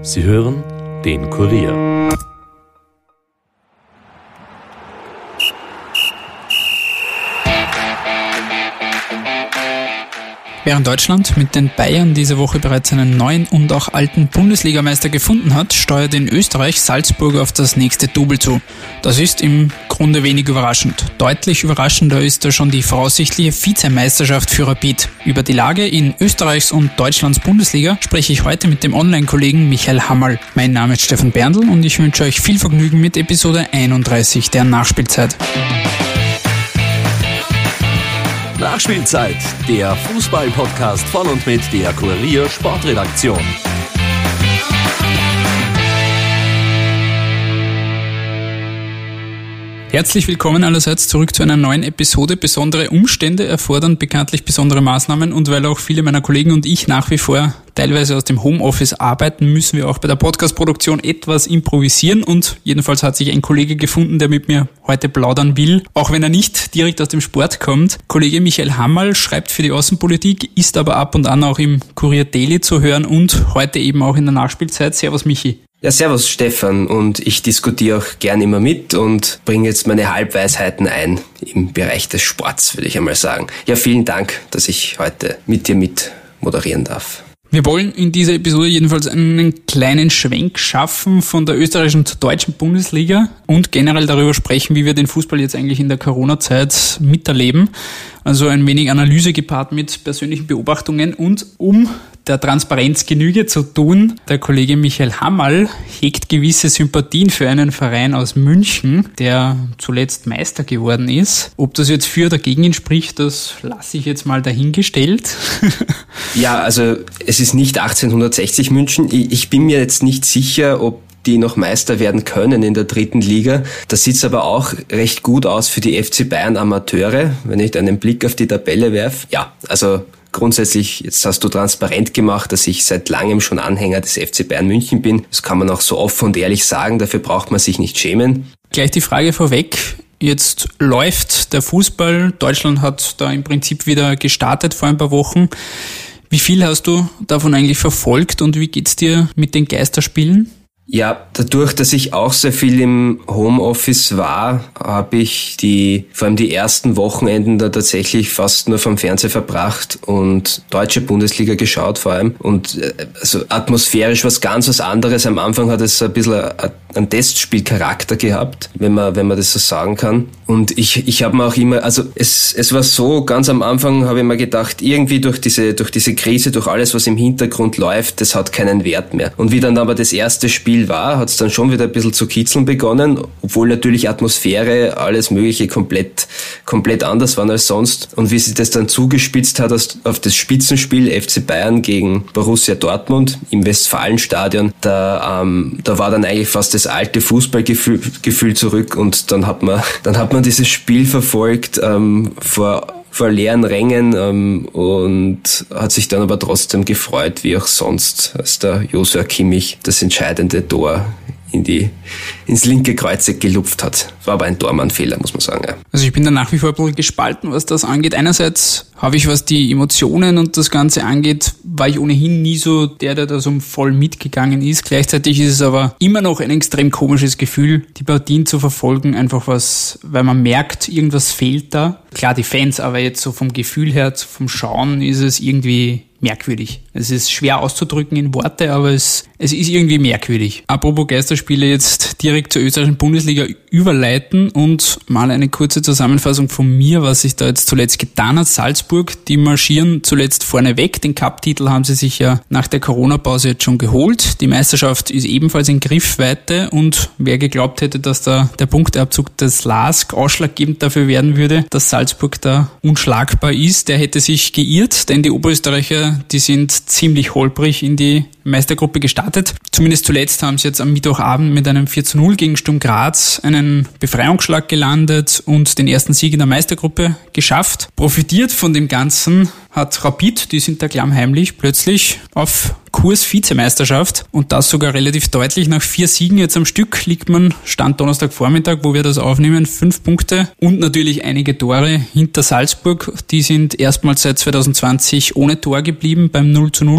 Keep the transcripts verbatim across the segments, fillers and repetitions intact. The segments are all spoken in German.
Sie hören den Kurier. Während Deutschland mit den Bayern diese Woche bereits einen neuen und auch alten Bundesligameister gefunden hat, steuert in Österreich Salzburg auf das nächste Double zu. Das ist im Grunde wenig überraschend. Deutlich überraschender ist da schon die voraussichtliche Vizemeisterschaft für Rapid. Über die Lage in Österreichs und Deutschlands Bundesliga spreche ich heute mit dem Online-Kollegen Michael Hammerl. Mein Name ist Stefan Berndl und ich wünsche euch viel Vergnügen mit Episode einunddreißig der Nachspielzeit. Nachspielzeit, der Fußball-Podcast von und mit der Kurier Sportredaktion. Herzlich willkommen allerseits zurück zu einer neuen Episode. Besondere Umstände erfordern bekanntlich besondere Maßnahmen und weil auch viele meiner Kollegen und ich nach wie vor teilweise aus dem Homeoffice arbeiten, müssen wir auch bei der Podcast-Produktion etwas improvisieren und jedenfalls hat sich ein Kollege gefunden, der mit mir heute plaudern will, auch wenn er nicht direkt aus dem Sport kommt. Kollege Michael Hammerl schreibt für die Außenpolitik, ist aber ab und an auch im Kurier Daily zu hören und heute eben auch in der Nachspielzeit. Servus Michi. Ja, servus Stefan, und ich diskutiere auch gern immer mit und bringe jetzt meine Halbweisheiten ein im Bereich des Sports, würde ich einmal sagen. Ja, vielen Dank, dass ich heute mit dir mit moderieren darf. Wir wollen in dieser Episode jedenfalls einen kleinen Schwenk schaffen von der österreichischen zur deutschen Bundesliga und generell darüber sprechen, wie wir den Fußball jetzt eigentlich in der Corona-Zeit miterleben. Also ein wenig Analyse gepaart mit persönlichen Beobachtungen und um der Transparenz Genüge zu tun, der Kollege Michael Hammerl hegt gewisse Sympathien für einen Verein aus München, der zuletzt Meister geworden ist. Ob das jetzt für oder gegen ihn spricht, das lasse ich jetzt mal dahingestellt. Ja, also es ist nicht achtzehnhundertsechzig München. Ich bin mir jetzt nicht sicher, ob die noch Meister werden können in der dritten Liga. Das sieht aber auch recht gut aus für die F C Bayern Amateure, wenn ich einen Blick auf die Tabelle werfe. Ja, also grundsätzlich, jetzt hast du transparent gemacht, dass ich seit langem schon Anhänger des F C Bayern München bin. Das kann man auch so offen und ehrlich sagen, dafür braucht man sich nicht schämen. Gleich die Frage vorweg. Jetzt läuft der Fußball. Deutschland hat da im Prinzip wieder gestartet vor ein paar Wochen. Wie viel hast du davon eigentlich verfolgt und wie geht's dir mit den Geisterspielen? Ja, dadurch, dass ich auch sehr viel im Homeoffice war, habe ich die, vor allem die ersten Wochenenden da tatsächlich fast nur vom Fernseher verbracht und deutsche Bundesliga geschaut vor allem. Und also atmosphärisch was ganz was anderes. Am Anfang hat es ein bisschen einen Testspielcharakter gehabt, wenn man, wenn man das so sagen kann. Und ich, ich habe mir auch immer, also es, es war so, ganz am Anfang habe ich mir gedacht, irgendwie durch diese, durch diese Krise, durch alles, was im Hintergrund läuft, das hat keinen Wert mehr. Und wie dann aber das erste Spiel war, hat es dann schon wieder ein bisschen zu kitzeln begonnen, obwohl natürlich Atmosphäre, alles Mögliche komplett, komplett anders waren als sonst. Und wie sich das dann zugespitzt hat auf das Spitzenspiel F C Bayern gegen Borussia Dortmund im Westfalenstadion, da, ähm, da war dann eigentlich fast das alte Fußballgefühl Gefühl zurück und dann hat man, dann hat man dieses Spiel verfolgt, ähm, vor vor leeren Rängen ähm, und hat sich dann aber trotzdem gefreut, wie auch sonst, als der Joshua Kimmich das entscheidende Tor in die, ins linke Kreuzeck gelupft hat. War aber ein Tormann-Fehler, muss man sagen. Ja. Also ich bin da nach wie vor ein bisschen gespalten, was das angeht. Einerseits habe ich, was die Emotionen und das Ganze angeht, war ich ohnehin nie so der, der da so voll mitgegangen ist. Gleichzeitig ist es aber immer noch ein extrem komisches Gefühl, die Partien zu verfolgen, einfach was, weil man merkt, irgendwas fehlt da. Klar, die Fans, aber jetzt so vom Gefühl her, vom Schauen ist es irgendwie merkwürdig. Es ist schwer auszudrücken in Worte, aber es, es ist irgendwie merkwürdig. Apropos Geisterspiele, jetzt direkt zur österreichischen Bundesliga überleiten und mal eine kurze Zusammenfassung von mir, was sich da jetzt zuletzt getan hat. Salzburg, die marschieren zuletzt vorne weg. Den Cup-Titel haben sie sich ja nach der Corona-Pause jetzt schon geholt. Die Meisterschaft ist ebenfalls in Griffweite und wer geglaubt hätte, dass da der Punkteabzug des L A S K ausschlaggebend dafür werden würde, dass Salzburg da unschlagbar ist, der hätte sich geirrt, denn die Oberösterreicher, die sind ziemlich holprig in die Meistergruppe gestartet. Zumindest zuletzt haben sie jetzt am Mittwochabend mit einem vier zu null gegen Sturm Graz einen Befreiungsschlag gelandet und den ersten Sieg in der Meistergruppe geschafft. Profitiert von dem Ganzen hat Rapid, die sind da klammheimlich, plötzlich auf Kurs Vizemeisterschaft und das sogar relativ deutlich. Nach vier Siegen jetzt am Stück liegt man, Stand Donnerstagvormittag, wo wir das aufnehmen, fünf Punkte und natürlich einige Tore hinter Salzburg. Die sind erstmals seit zwanzig zwanzig ohne Tor geblieben beim null zu null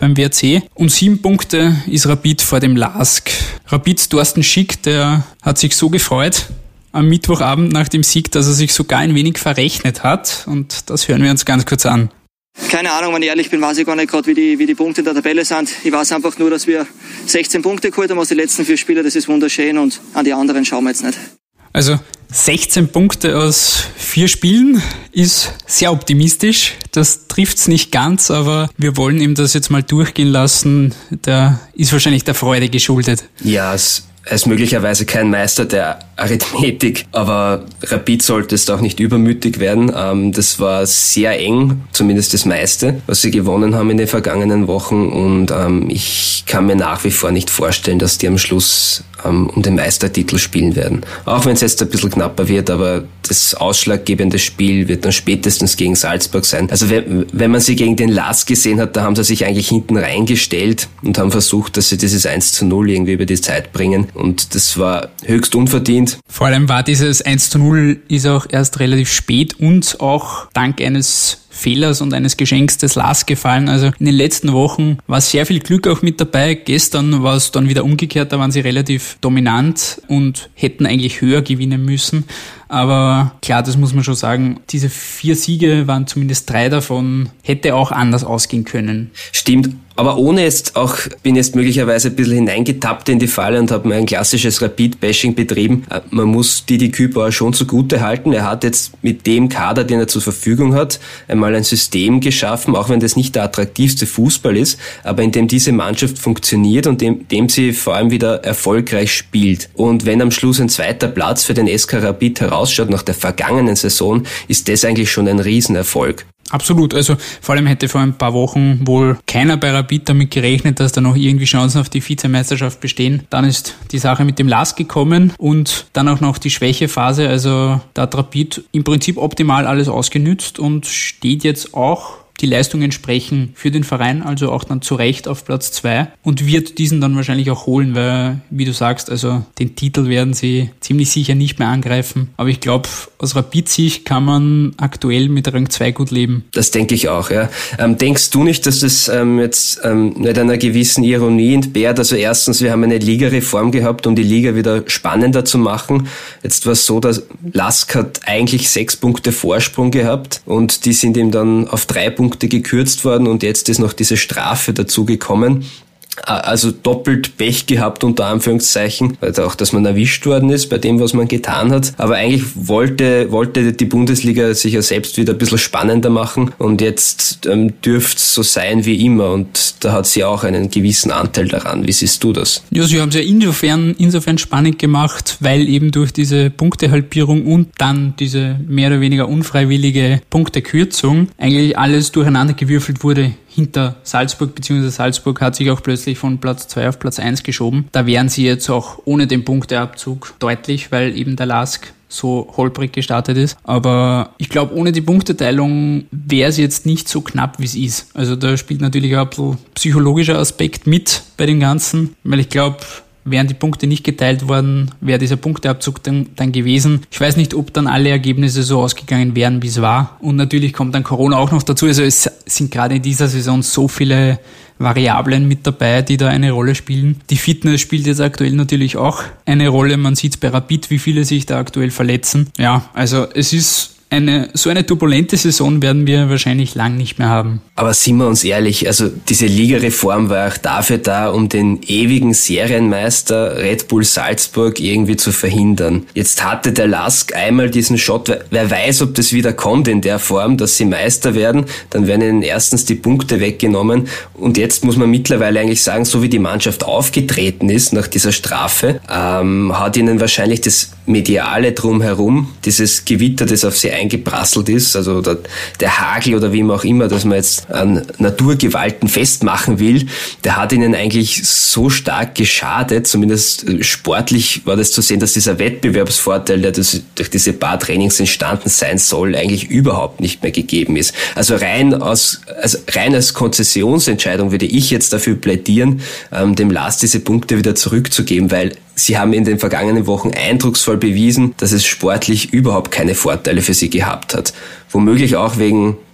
beim W R C. Und sieben Punkte ist Rapid vor dem L A S K. Rapids Thorsten Schick, der hat sich so gefreut am Mittwochabend nach dem Sieg, dass er sich sogar ein wenig verrechnet hat. Und das hören wir uns ganz kurz an. Keine Ahnung, wenn ich ehrlich bin, weiß ich gar nicht gerade, wie die, wie die Punkte in der Tabelle sind. Ich weiß einfach nur, dass wir sechzehn Punkte geholt haben aus den letzten vier Spielen. Das ist wunderschön und an die anderen schauen wir jetzt nicht. Also sechzehn Punkte aus vier Spielen ist sehr optimistisch. Das trifft's nicht ganz, aber wir wollen ihm das jetzt mal durchgehen lassen. Da ist wahrscheinlich der Freude geschuldet. Ja, es Er ist möglicherweise kein Meister der Arithmetik, aber Rapid sollte es auch nicht übermütig werden. Das war sehr eng, zumindest das meiste, was sie gewonnen haben in den vergangenen Wochen, und ich kann mir nach wie vor nicht vorstellen, dass die am Schluss um den Meistertitel spielen werden. Auch wenn es jetzt ein bisschen knapper wird, aber das ausschlaggebende Spiel wird dann spätestens gegen Salzburg sein. Also wenn man sie gegen den L A S gesehen hat, da haben sie sich eigentlich hinten reingestellt und haben versucht, dass sie dieses eins zu null irgendwie über die Zeit bringen. Und das war höchst unverdient. Vor allem war dieses eins zu null ist auch erst relativ spät und auch dank eines Fehlers und eines Geschenks des L A S gefallen. Also in den letzten Wochen war sehr viel Glück auch mit dabei. Gestern war es dann wieder umgekehrt, da waren sie relativ dominant und hätten eigentlich höher gewinnen müssen. Aber klar, das muss man schon sagen, diese vier Siege waren zumindest drei davon, hätte auch anders ausgehen können. Stimmt, aber ohne jetzt auch, bin jetzt möglicherweise ein bisschen hineingetappt in die Falle und habe mir ein klassisches Rapid-Bashing betrieben. Man muss Didi Kübauer schon zugute halten. Er hat jetzt mit dem Kader, den er zur Verfügung hat, einmal ein System geschaffen, auch wenn das nicht der attraktivste Fußball ist, aber in dem diese Mannschaft funktioniert und dem, dem sie vor allem wieder erfolgreich spielt. Und wenn am Schluss ein zweiter Platz für den S K Rapid herausschaut nach der vergangenen Saison, ist das eigentlich schon ein Riesenerfolg. Absolut, also vor allem hätte vor ein paar Wochen wohl keiner bei Rapid damit gerechnet, dass da noch irgendwie Chancen auf die Vizemeisterschaft bestehen. Dann ist die Sache mit dem L A S gekommen und dann auch noch die Schwächephase, also da hat Rapid im Prinzip optimal alles ausgenützt und steht jetzt auch, die Leistungen sprechen für den Verein, also auch dann zu Recht auf Platz zwei und wird diesen dann wahrscheinlich auch holen, weil, wie du sagst, also den Titel werden sie ziemlich sicher nicht mehr angreifen. Aber ich glaube, aus Rapid-Sicht kann man aktuell mit Rang zwei gut leben. Das denke ich auch, ja. Ähm, denkst du nicht, dass das ähm, jetzt ähm, nicht einer gewissen Ironie entbehrt? Also erstens, wir haben eine Ligareform gehabt, um die Liga wieder spannender zu machen. Jetzt war es so, dass L A S K hat eigentlich sechs Punkte Vorsprung gehabt und die sind ihm dann auf drei Punkte gekürzt worden und jetzt ist noch diese Strafe dazu gekommen. Also doppelt Pech gehabt, unter Anführungszeichen, weil auch, dass man erwischt worden ist bei dem, was man getan hat. Aber eigentlich wollte wollte die Bundesliga sich ja selbst wieder ein bisschen spannender machen und jetzt ähm, dürfte es so sein wie immer und da hat sie auch einen gewissen Anteil daran. Wie siehst du das? Ja, sie haben es ja insofern, insofern spannend gemacht, weil eben durch diese Punktehalbierung und dann diese mehr oder weniger unfreiwillige Punktekürzung eigentlich alles durcheinander gewürfelt wurde hinter Salzburg, beziehungsweise Salzburg hat sich auch plötzlich von Platz zwei auf Platz eins geschoben. Da wären sie jetzt auch ohne den Punkteabzug deutlich, weil eben der L A S K so holprig gestartet ist. Aber ich glaube, ohne die Punkteteilung wäre es jetzt nicht so knapp, wie es ist. Also da spielt natürlich auch ein bisschen psychologischer Aspekt mit bei dem Ganzen, weil ich glaube, wären die Punkte nicht geteilt worden, wäre dieser Punkteabzug dann, dann gewesen. Ich weiß nicht, ob dann alle Ergebnisse so ausgegangen wären, wie es war. Und natürlich kommt dann Corona auch noch dazu. Also es sind gerade in dieser Saison so viele Variablen mit dabei, die da eine Rolle spielen. Die Fitness spielt jetzt aktuell natürlich auch eine Rolle. Man sieht es bei Rapid, wie viele sich da aktuell verletzen. Ja, also es ist Eine, so eine turbulente Saison werden wir wahrscheinlich lang nicht mehr haben. Aber sind wir uns ehrlich, also diese Ligareform war auch dafür da, um den ewigen Serienmeister Red Bull Salzburg irgendwie zu verhindern. Jetzt hatte der L A S K einmal diesen Shot, wer weiß, ob das wieder kommt in der Form, dass sie Meister werden, dann werden ihnen erstens die Punkte weggenommen und jetzt muss man mittlerweile eigentlich sagen, so wie die Mannschaft aufgetreten ist nach dieser Strafe, ähm, hat ihnen wahrscheinlich das Mediale drumherum, dieses Gewitter, das auf sie eingeprasselt ist, also der, der Hagel oder wie auch immer, dass man jetzt an Naturgewalten festmachen will, der hat ihnen eigentlich so stark geschadet, zumindest sportlich war das zu sehen, dass dieser Wettbewerbsvorteil, der das durch diese paar Trainings entstanden sein soll, eigentlich überhaupt nicht mehr gegeben ist. Also rein aus, also rein als Konzessionsentscheidung würde ich jetzt dafür plädieren, ähm, dem L A S diese Punkte wieder zurückzugeben, weil sie haben in den vergangenen Wochen eindrucksvoll bewiesen, dass es sportlich überhaupt keine Vorteile für sie gehabt hat. Womöglich auch wegen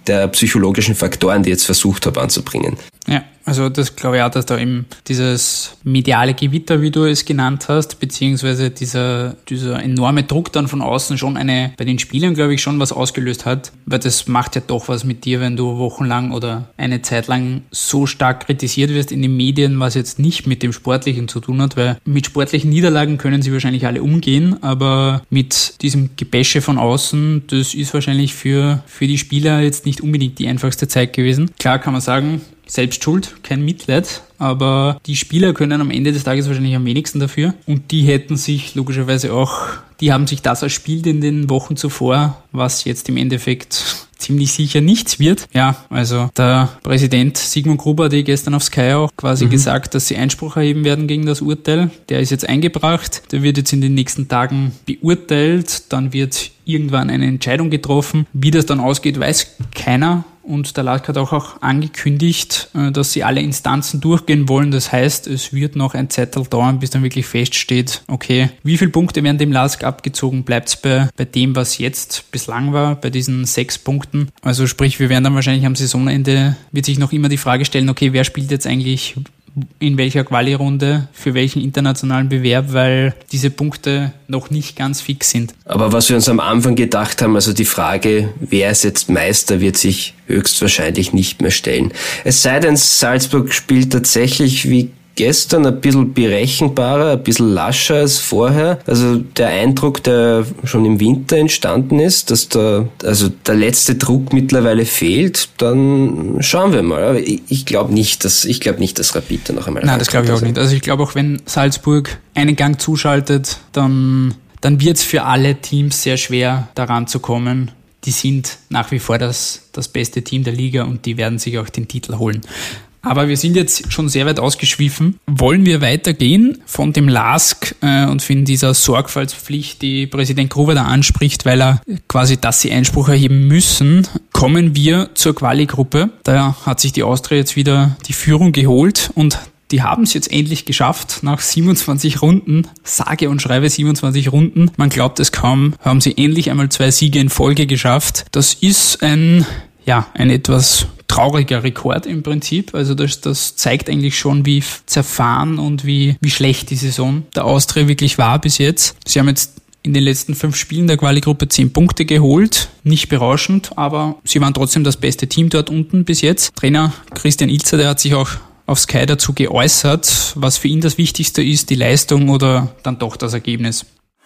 der psychologischen Faktoren, die ich jetzt versucht habe anzubringen. Ja, also das glaube ich auch, dass da eben dieses mediale Gewitter, wie du es genannt hast, beziehungsweise dieser, dieser enorme Druck dann von außen schon eine, bei den Spielern glaube ich schon was ausgelöst hat, weil das macht ja doch was mit dir, wenn du wochenlang oder eine Zeit lang so stark kritisiert wirst in den Medien, was jetzt nicht mit dem Sportlichen zu tun hat, weil mit sportlichen Niederlagen können sie wahrscheinlich alle umgehen, aber mit diesem Gebäsche von außen, das ist wahrscheinlich für, für die Spieler jetzt nicht unbedingt die einfachste Zeit gewesen. Klar kann man sagen, selbst schuld, kein Mitleid, aber die Spieler können am Ende des Tages wahrscheinlich am wenigsten dafür und die hätten sich logischerweise auch, die haben sich das erspielt in den Wochen zuvor, was jetzt im Endeffekt ziemlich sicher nichts wird. Ja, also der Präsident Sigmund Gruber hat gestern auf Sky auch quasi mhm. gesagt, dass sie Einspruch erheben werden gegen das Urteil. Der ist jetzt eingebracht, der wird jetzt in den nächsten Tagen beurteilt, dann wird irgendwann eine Entscheidung getroffen. Wie das dann ausgeht, weiß keiner. Und der L A S K hat auch, auch angekündigt, dass sie alle Instanzen durchgehen wollen. Das heißt, es wird noch ein Zeitl dauern, bis dann wirklich feststeht, okay, wie viele Punkte werden dem L A S K abgezogen? Bleibt es bei, bei dem, was jetzt bislang war, bei diesen sechs Punkten? Also sprich, wir werden dann wahrscheinlich am Saisonende, wird sich noch immer die Frage stellen, okay, wer spielt jetzt eigentlich in welcher Quali-Runde, für welchen internationalen Bewerb, weil diese Punkte noch nicht ganz fix sind. Aber was wir uns am Anfang gedacht haben, also die Frage, wer ist jetzt Meister, wird sich höchstwahrscheinlich nicht mehr stellen. Es sei denn, Salzburg spielt tatsächlich wie gestern ein bisschen berechenbarer, ein bisschen lascher als vorher. Also der Eindruck, der schon im Winter entstanden ist, dass da also der letzte Druck mittlerweile fehlt, dann schauen wir mal. Aber ich, ich glaube nicht, dass ich glaube nicht, dass Rapid da noch einmal. Nein, das glaube ich auch nicht. Also ich glaube auch, wenn Salzburg einen Gang zuschaltet, dann dann wird es für alle Teams sehr schwer, daran zu kommen. Die sind nach wie vor das das beste Team der Liga und die werden sich auch den Titel holen. Aber wir sind jetzt schon sehr weit ausgeschwiffen. Wollen wir weitergehen von dem L A S K äh, und von dieser Sorgfaltspflicht, die Präsident Gruber da anspricht, weil er quasi, dass sie Einspruch erheben müssen, kommen wir zur Quali-Gruppe. Da hat sich die Austria jetzt wieder die Führung geholt und die haben es jetzt endlich geschafft, nach siebenundzwanzig Runden, sage und schreibe siebenundzwanzig Runden, man glaubt es kaum, haben sie endlich einmal zwei Siege in Folge geschafft. Das ist ein, ja, ein etwas trauriger Rekord im Prinzip. Also das, das zeigt eigentlich schon, wie zerfahren und wie, wie schlecht die Saison der Austria wirklich war bis jetzt. Sie haben jetzt in den letzten fünf Spielen der Quali-Gruppe zehn Punkte geholt. Nicht berauschend, aber sie waren trotzdem das beste Team dort unten bis jetzt. Trainer Christian Ilzer, der hat sich auch auf Sky dazu geäußert, was für ihn das Wichtigste ist, die Leistung oder dann doch das Ergebnis.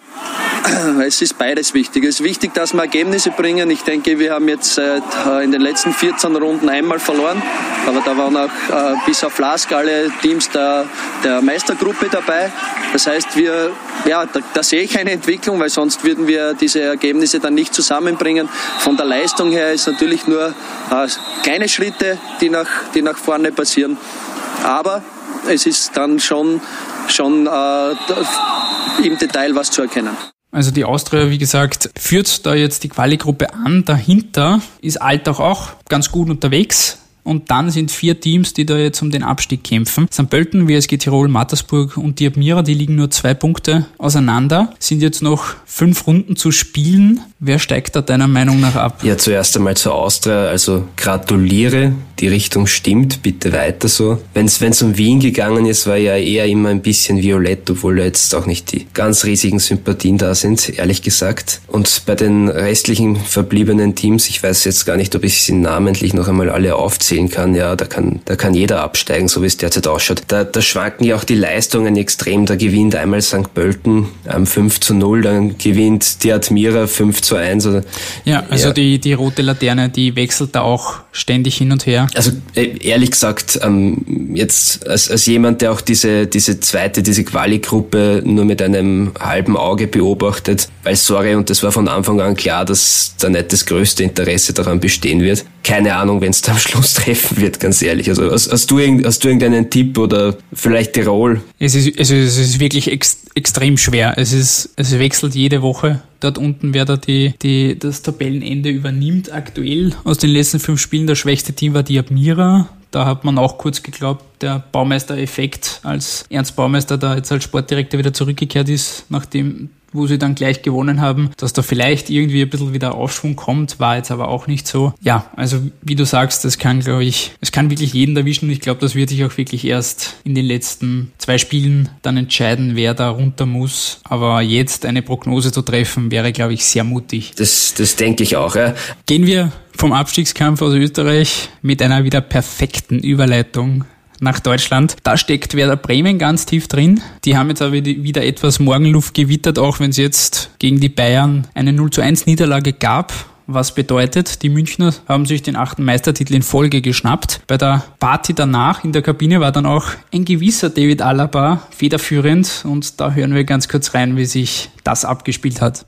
Es ist beides wichtig. Es ist wichtig, dass wir Ergebnisse bringen. Ich denke, wir haben jetzt in den letzten vierzehn Runden einmal verloren. Aber da waren auch äh, bis auf L A S K alle Teams der, der Meistergruppe dabei. Das heißt, wir, ja, da, da sehe ich eine Entwicklung, weil sonst würden wir diese Ergebnisse dann nicht zusammenbringen. Von der Leistung her ist natürlich nur äh, kleine Schritte, die nach, die nach vorne passieren. Aber es ist dann schon, schon äh, im Detail was zu erkennen. Also die Austria, wie gesagt, führt da jetzt die Quali-Gruppe an. Dahinter ist Altach auch ganz gut unterwegs. Und dann sind vier Teams, die da jetzt um den Abstieg kämpfen. Sankt Pölten, W S G Tirol, Mattersburg und die Admira, die liegen nur zwei Punkte auseinander. Sind jetzt noch fünf Runden zu spielen. Wer steigt da deiner Meinung nach ab? Ja, zuerst einmal zur Austria. Also gratuliere, die Richtung stimmt, bitte weiter so. Wenn es um Wien gegangen ist, war ja eher immer ein bisschen violett, obwohl da jetzt auch nicht die ganz riesigen Sympathien da sind, ehrlich gesagt. Und bei den restlichen verbliebenen Teams, ich weiß jetzt gar nicht, ob ich sie namentlich noch einmal alle aufzähle, kann, ja, da kann, da kann jeder absteigen, so wie es derzeit ausschaut. Da, da schwanken ja auch die Leistungen extrem. Da gewinnt einmal Sankt Pölten ähm, fünf zu null, dann gewinnt die Admira fünf zu eins. Oder, ja, also ja. Die, die rote Laterne, die wechselt da auch ständig hin und her. Also ehrlich gesagt, ähm, jetzt als, als jemand, der auch diese, diese zweite, diese Quali-Gruppe nur mit einem halben Auge beobachtet, weil sorry, und das war von Anfang an klar, dass da nicht das größte Interesse daran bestehen wird. Keine Ahnung, wenn es da am Schluss treffen wird, ganz ehrlich. Also hast, hast, du, irgend, hast du irgendeinen Tipp oder vielleicht Tirol? Es ist, es ist, es ist wirklich ex, extrem schwer. Es ist, es wechselt jede Woche. Dort unten, wer da die, die, das Tabellenende übernimmt aktuell. Aus den letzten fünf Spielen, das schwächste Team war die Admira. Da hat man auch kurz geglaubt, der Baumeister-Effekt, als Ernst Baumeister da jetzt als Sportdirektor wieder zurückgekehrt ist, nachdem wo sie dann gleich gewonnen haben, dass da vielleicht irgendwie ein bisschen wieder Aufschwung kommt, war jetzt aber auch nicht so. Ja, also wie du sagst, das kann, glaube ich, es kann wirklich jeden erwischen und ich glaube, das wird sich auch wirklich erst in den letzten zwei Spielen dann entscheiden, wer da runter muss. Aber jetzt eine Prognose zu treffen, wäre, glaube ich, sehr mutig. Das, das denke ich auch, ja. Gehen wir vom Abstiegskampf aus Österreich mit einer wieder perfekten Überleitung nach Deutschland. Da steckt Werder Bremen ganz tief drin. Die haben jetzt aber wieder etwas Morgenluft gewittert, auch wenn es jetzt gegen die Bayern eine null zu eins Niederlage gab. Was bedeutet, die Münchner haben sich den achten Meistertitel in Folge geschnappt. Bei der Party danach in der Kabine war dann auch ein gewisser David Alaba federführend und da hören wir ganz kurz rein, wie sich das abgespielt hat.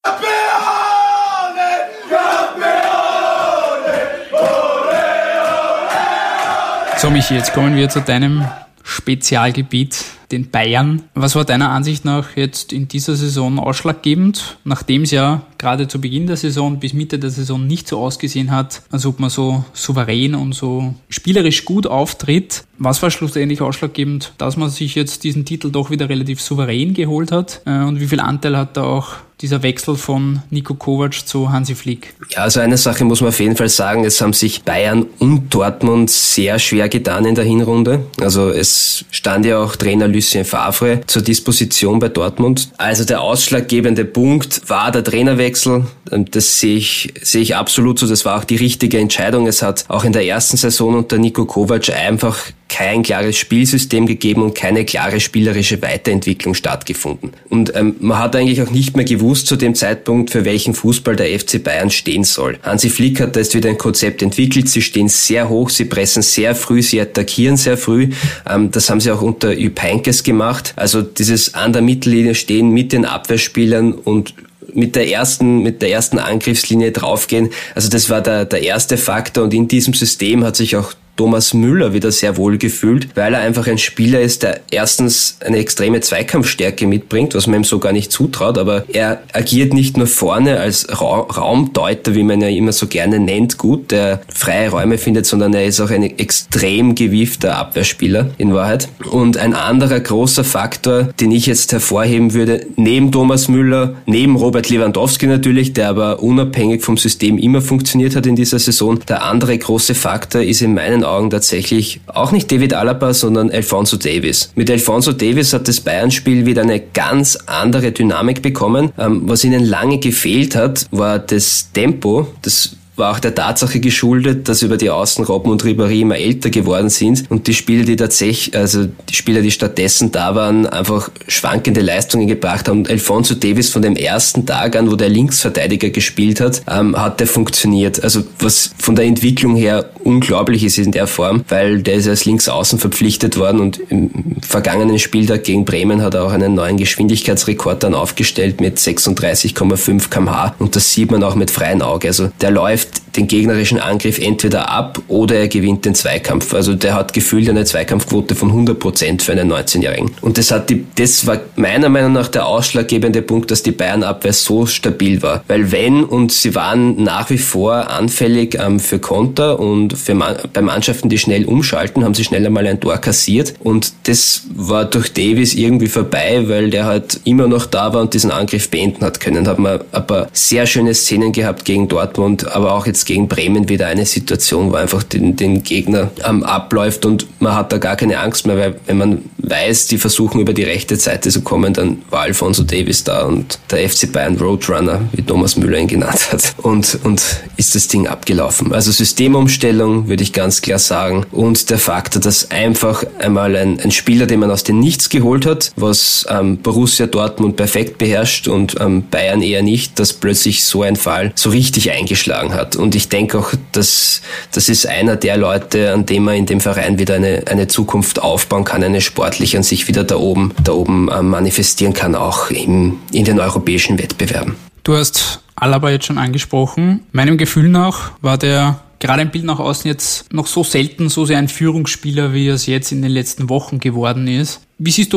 So Michi, jetzt kommen wir zu deinem Spezialgebiet, den Bayern. Was war deiner Ansicht nach jetzt in dieser Saison ausschlaggebend, nachdem es ja gerade zu Beginn der Saison bis Mitte der Saison nicht so ausgesehen hat, als ob man so souverän und so spielerisch gut auftritt? Was war schlussendlich ausschlaggebend, dass man sich jetzt diesen Titel doch wieder relativ souverän geholt hat? Und wie viel Anteil hat da auch dieser Wechsel von Niko Kovac zu Hansi Flick? Ja, also eine Sache muss man auf jeden Fall sagen, es haben sich Bayern und Dortmund sehr schwer getan in der Hinrunde. Also es stand ja auch Trainer Lucien Favre zur Disposition bei Dortmund. Also der ausschlaggebende Punkt war der Trainerwechsel. Das sehe ich, sehe ich absolut so. Das war auch die richtige Entscheidung. Es hat auch in der ersten Saison unter Niko Kovac einfach kein klares Spielsystem gegeben und keine klare spielerische Weiterentwicklung stattgefunden. Und ähm, man hat eigentlich auch nicht mehr gewusst zu dem Zeitpunkt, für welchen Fußball der F C Bayern stehen soll. Hansi Flick hat da jetzt wieder ein Konzept entwickelt. Sie stehen sehr hoch, sie pressen sehr früh, sie attackieren sehr früh. Ähm, das haben sie auch unter Jupp Heynckes gemacht. Also dieses an der Mittellinie stehen mit den Abwehrspielern und mit der ersten, mit der ersten Angriffslinie draufgehen. Also das war der, der erste Faktor und in diesem System hat sich auch Thomas Müller wieder sehr wohl gefühlt, weil er einfach ein Spieler ist, der erstens eine extreme Zweikampfstärke mitbringt, was man ihm so gar nicht zutraut, aber er agiert nicht nur vorne als Ra- Raumdeuter, wie man ja immer so gerne nennt, gut, der freie Räume findet, sondern er ist auch ein extrem gewiefter Abwehrspieler in Wahrheit. Und ein anderer großer Faktor, den ich jetzt hervorheben würde, neben Thomas Müller, neben Robert Lewandowski natürlich, der aber unabhängig vom System immer funktioniert hat in dieser Saison, der andere große Faktor ist in meinen Augen tatsächlich auch nicht David Alaba, sondern Alphonso Davies. Mit Alphonso Davies hat das Bayern-Spiel wieder eine ganz andere Dynamik bekommen. Ähm, was ihnen lange gefehlt hat, war das Tempo, das war auch der Tatsache geschuldet, dass über die Außen Robben und Ribéry immer älter geworden sind und die Spieler, die tatsächlich, also die Spieler, die stattdessen da waren, einfach schwankende Leistungen gebracht haben. Und Alphonso Davies von dem ersten Tag an, wo der Linksverteidiger gespielt hat, ähm, hat der funktioniert. Also was von der Entwicklung her unglaublich ist in der Form, weil der ist als Linksaußen verpflichtet worden und im vergangenen Spieltag gegen Bremen hat er auch einen neuen Geschwindigkeitsrekord dann aufgestellt mit sechsunddreißig Komma fünf Kilometer pro Stunde und das sieht man auch mit freiem Auge. Also der läuft den gegnerischen Angriff entweder ab oder er gewinnt den Zweikampf. Also der hat gefühlt eine Zweikampfquote von hundert Prozent für einen neunzehnjährigen. Und das hat die, das war meiner Meinung nach der ausschlaggebende Punkt, dass die Bayern-Abwehr so stabil war. Weil wenn, und sie waren nach wie vor anfällig ähm, für Konter und für Man- bei Mannschaften, die schnell umschalten, haben sie schnell einmal ein Tor kassiert. Und das war durch Davies irgendwie vorbei, weil der halt immer noch da war und diesen Angriff beenden hat können. Da haben wir ein paar sehr schöne Szenen gehabt gegen Dortmund, aber auch jetzt gegen Bremen wieder eine Situation, wo einfach den, den Gegner ähm, abläuft und man hat da gar keine Angst mehr, weil wenn man weiß, die versuchen über die rechte Seite zu kommen, dann war Alphonso Davies da und der F C Bayern Roadrunner, wie Thomas Müller ihn genannt hat, und, und ist das Ding abgelaufen. Also Systemumstellung, würde ich ganz klar sagen, und der Faktor, dass einfach einmal ein, ein Spieler, den man aus dem Nichts geholt hat, was ähm, Borussia Dortmund perfekt beherrscht und ähm, Bayern eher nicht, dass plötzlich so ein Fall so richtig eingeschlagen hat. Und ich denke auch, dass das ist einer der Leute, an dem man in dem Verein wieder eine, eine Zukunft aufbauen kann, eine sportliche, und sich wieder da oben, da oben äh, manifestieren kann, auch im, in den europäischen Wettbewerben. Du hast Alaba jetzt schon angesprochen. Meinem Gefühl nach war der gerade im Bild nach außen jetzt noch so selten so sehr ein Führungsspieler, wie er es jetzt in den letzten Wochen geworden ist. Wie siehst du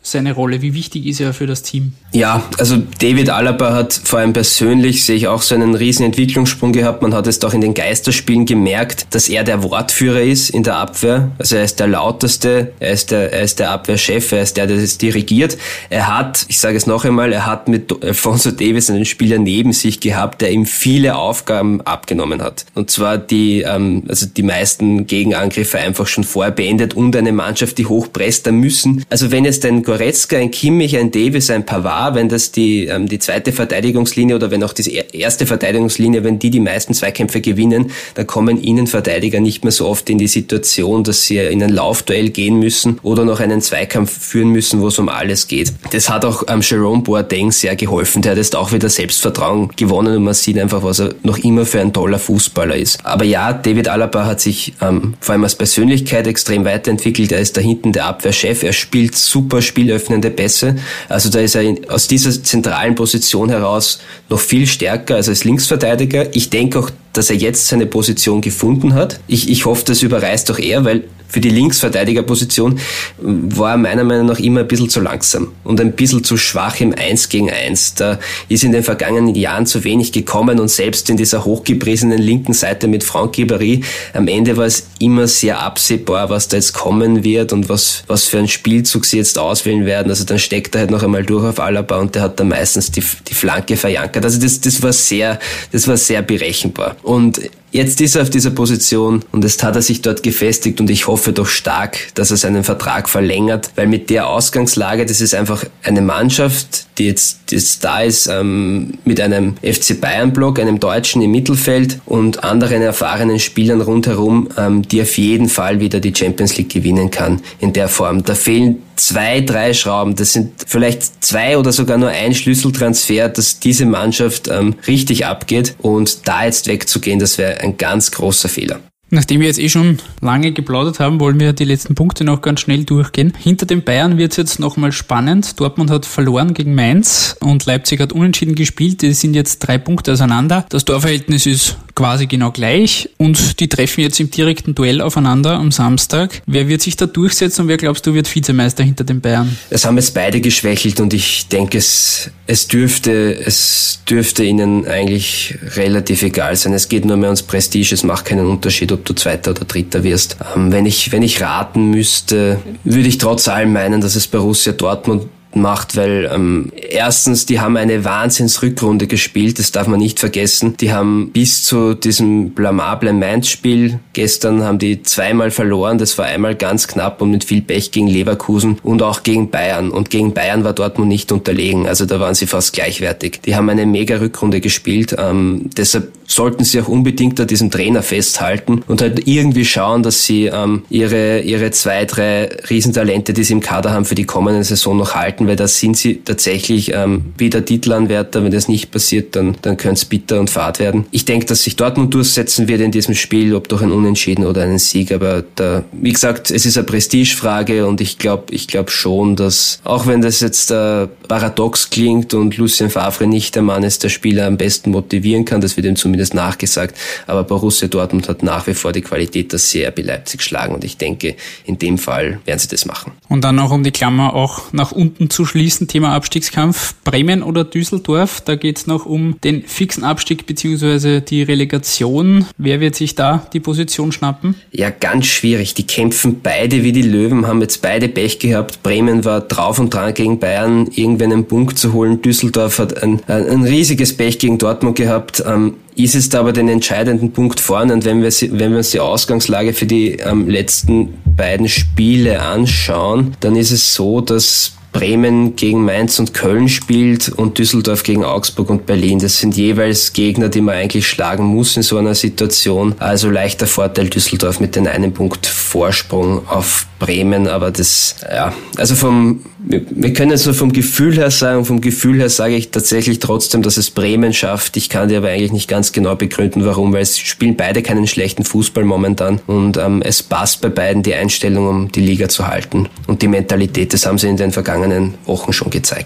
seine Rolle? Wie wichtig ist er für das Team? Ja, also David Alaba hat vor allem persönlich, sehe ich auch so einen riesen Entwicklungssprung gehabt. Man hat es doch in den Geisterspielen gemerkt, dass er der Wortführer ist in der Abwehr. Also er ist der lauteste, er ist der, er ist der Abwehrchef, er ist der, der das dirigiert. Er hat, ich sage es noch einmal, er hat mit Alphonso Davies einen Spieler neben sich gehabt, der ihm viele Aufgaben abgenommen hat. Und zwar die, ähm, also die meisten Gegenangriffe einfach schon vorher beendet und eine Mannschaft, die hochpresst, da müssen. Also wenn jetzt ein Goretzka, ein Kimmich, ein Davies, ein Pavard, wenn das die ähm, die zweite Verteidigungslinie oder wenn auch die erste Verteidigungslinie, wenn die die meisten Zweikämpfe gewinnen, dann kommen Innenverteidiger nicht mehr so oft in die Situation, dass sie in ein Laufduell gehen müssen oder noch einen Zweikampf führen müssen, wo es um alles geht. Das hat auch ähm, Jerome Boateng sehr geholfen. Der hat jetzt auch wieder Selbstvertrauen gewonnen und man sieht einfach, was er noch immer für ein toller Fußballer ist. Aber ja, David Alaba hat sich ähm, vor allem als Persönlichkeit extrem weiterentwickelt. Er ist da hinten der Abwehrchef. Er spielt super spielöffnende Pässe. Also da ist er in, aus dieser zentralen Position heraus noch viel stärker als als Linksverteidiger. Ich denke auch, dass er jetzt seine Position gefunden hat. Ich, ich hoffe, das überreißt auch er, weil für die Linksverteidigerposition war er meiner Meinung nach immer ein bisschen zu langsam und ein bisschen zu schwach im Eins gegen Eins. Da ist in den vergangenen Jahren zu wenig gekommen und selbst in dieser hochgepriesenen linken Seite mit Franck Ribéry, am Ende war es immer sehr absehbar, was da jetzt kommen wird und was, was für einen Spielzug sie jetzt auswählen werden. Also dann steckt er halt noch einmal durch auf Alaba und der hat dann meistens die, die Flanke verjankert. Also das, das war sehr, das war sehr berechenbar. Und jetzt ist er auf dieser Position und jetzt hat er sich dort gefestigt und ich hoffe doch stark, dass er seinen Vertrag verlängert, weil mit der Ausgangslage, das ist einfach eine Mannschaft, die jetzt, die jetzt da ist, ähm, mit einem F C Bayern-Block, einem Deutschen im Mittelfeld und anderen erfahrenen Spielern rundherum, ähm, die auf jeden Fall wieder die Champions League gewinnen kann in der Form. Da fehlen zwei, drei Schrauben. Das sind vielleicht zwei oder sogar nur ein Schlüsseltransfer, dass diese Mannschaft ähm, richtig abgeht und da jetzt wegzugehen, das wäre ein ganz großer Fehler. Nachdem wir jetzt eh schon lange geplaudert haben, wollen wir die letzten Punkte noch ganz schnell durchgehen. Hinter den Bayern wird es jetzt nochmal spannend. Dortmund hat verloren gegen Mainz und Leipzig hat unentschieden gespielt. Die sind jetzt drei Punkte auseinander. Das Torverhältnis ist quasi genau gleich und die treffen jetzt im direkten Duell aufeinander am Samstag. Wer wird sich da durchsetzen und wer glaubst du wird Vizemeister hinter den Bayern? Es haben jetzt beide geschwächelt und ich denke, es, es dürfte, es dürfte ihnen eigentlich relativ egal sein. Es geht nur mehr ums Prestige. Es macht keinen Unterschied, ob du Zweiter oder Dritter wirst. Ähm, wenn ich, wenn ich raten müsste, würde ich trotz allem meinen, dass es Borussia Dortmund macht, weil ähm, erstens, die haben eine Wahnsinnsrückrunde gespielt, das darf man nicht vergessen. Die haben bis zu diesem blamablen Mainz-Spiel gestern haben die zweimal verloren, das war einmal ganz knapp und mit viel Pech gegen Leverkusen und auch gegen Bayern. Und gegen Bayern war Dortmund nicht unterlegen, also da waren sie fast gleichwertig. Die haben eine mega Rückrunde gespielt, ähm, deshalb sollten sie auch unbedingt an diesem Trainer festhalten und halt irgendwie schauen, dass sie ähm, ihre ihre zwei, drei Riesentalente, die sie im Kader haben, für die kommende Saison noch halten, weil da sind sie tatsächlich ähm, wieder Titelanwärter. Wenn das nicht passiert, dann dann könnte es bitter und fad werden. Ich denke, dass sich Dortmund durchsetzen wird in diesem Spiel, ob durch ein Unentschieden oder einen Sieg, aber da, wie gesagt, es ist eine Prestigefrage und ich glaube ich glaube schon, dass, auch wenn das jetzt äh, paradox klingt und Lucien Favre nicht der Mann ist, der Spieler am besten motivieren kann, das wird ihm zumindest nachgesagt, aber Borussia Dortmund hat nach wie vor die Qualität, dass sie R B Leipzig schlagen und ich denke, in dem Fall werden sie das machen. Und dann noch um die Klammer auch nach unten zu schließen, Thema Abstiegskampf, Bremen oder Düsseldorf, da geht es noch um den fixen Abstieg bzw. die Relegation. Wer wird sich da die Position schnappen? Ja, ganz schwierig. Die kämpfen beide wie die Löwen, haben jetzt beide Pech gehabt. Bremen war drauf und dran gegen Bayern, irgendwann einen Punkt zu holen. Düsseldorf hat ein, ein riesiges Pech gegen Dortmund gehabt. Ähm, ist es da aber den entscheidenden Punkt vorne und wenn wir, wenn wir uns die Ausgangslage für die ähm, letzten beiden Spiele anschauen, dann ist es so, dass Bremen gegen Mainz und Köln spielt und Düsseldorf gegen Augsburg und Berlin. Das sind jeweils Gegner, die man eigentlich schlagen muss in so einer Situation. Also leichter Vorteil Düsseldorf mit dem einen Punkt Vorsprung auf Bremen. Aber das, ja, also vom, wir, wir können jetzt nur vom Gefühl her sagen, vom Gefühl her sage ich tatsächlich trotzdem, dass es Bremen schafft. Ich kann dir aber eigentlich nicht ganz genau begründen, warum, weil es spielen beide keinen schlechten Fußball momentan und ähm, es passt bei beiden die Einstellung, um die Liga zu halten und die Mentalität, das haben sie in den vergangenen Wochen schon gezeigt.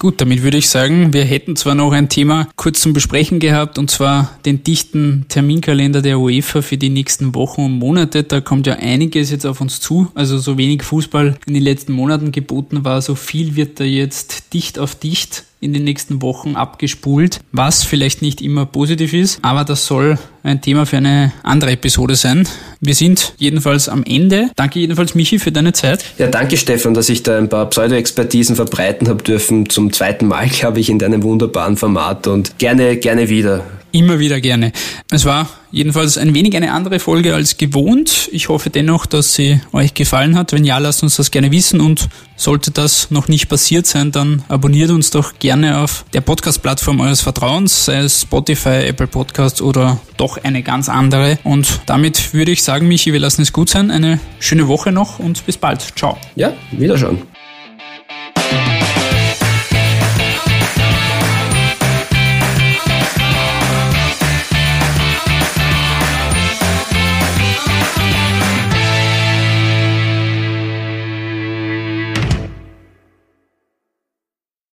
Gut, damit würde ich sagen, wir hätten zwar noch ein Thema kurz zum Besprechen gehabt, und zwar den dichten Terminkalender der UEFA für die nächsten Wochen und Monate. Da kommt ja einiges jetzt auf uns zu. Also so wenig Fußball in den letzten Monaten geboten war, so viel wird da jetzt dicht auf dicht in den nächsten Wochen abgespult, was vielleicht nicht immer positiv ist, aber das soll ein Thema für eine andere Episode sein. Wir sind jedenfalls am Ende. Danke jedenfalls, Michi, für deine Zeit. Ja, danke, Stefan, dass ich da ein paar Pseudo-Expertisen verbreiten habe dürfen. Zum zweiten Mal, glaube ich, in deinem wunderbaren Format, und gerne, gerne wieder. Immer wieder gerne. Es war jedenfalls ein wenig eine andere Folge als gewohnt. Ich hoffe dennoch, dass sie euch gefallen hat. Wenn ja, lasst uns das gerne wissen, und sollte das noch nicht passiert sein, dann abonniert uns doch gerne auf der Podcast-Plattform eures Vertrauens, sei es Spotify, Apple Podcasts oder doch eine ganz andere. Und damit würde ich sagen, Michi, wir lassen es gut sein. Eine schöne Woche noch und bis bald. Ciao. Ja, Wiederschauen.